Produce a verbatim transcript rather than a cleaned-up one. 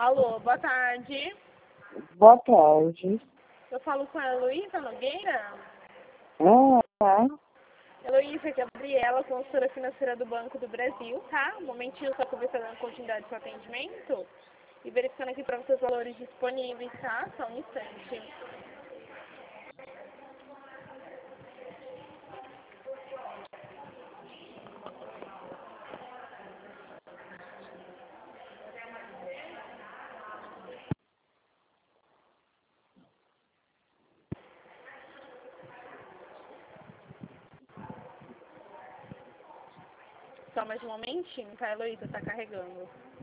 Alô, boa tarde. Boa tarde. Eu falo com a Heloísa Nogueira. Ah, Heloísa, Gabriela, consultora financeira do Banco do Brasil, tá? Um momentinho só para ver se eu dando continuidade do seu atendimento. E verificando aqui para os valores disponíveis, tá? Só um instante. Só mais um momentinho, tá, Heloísa? Tá carregando.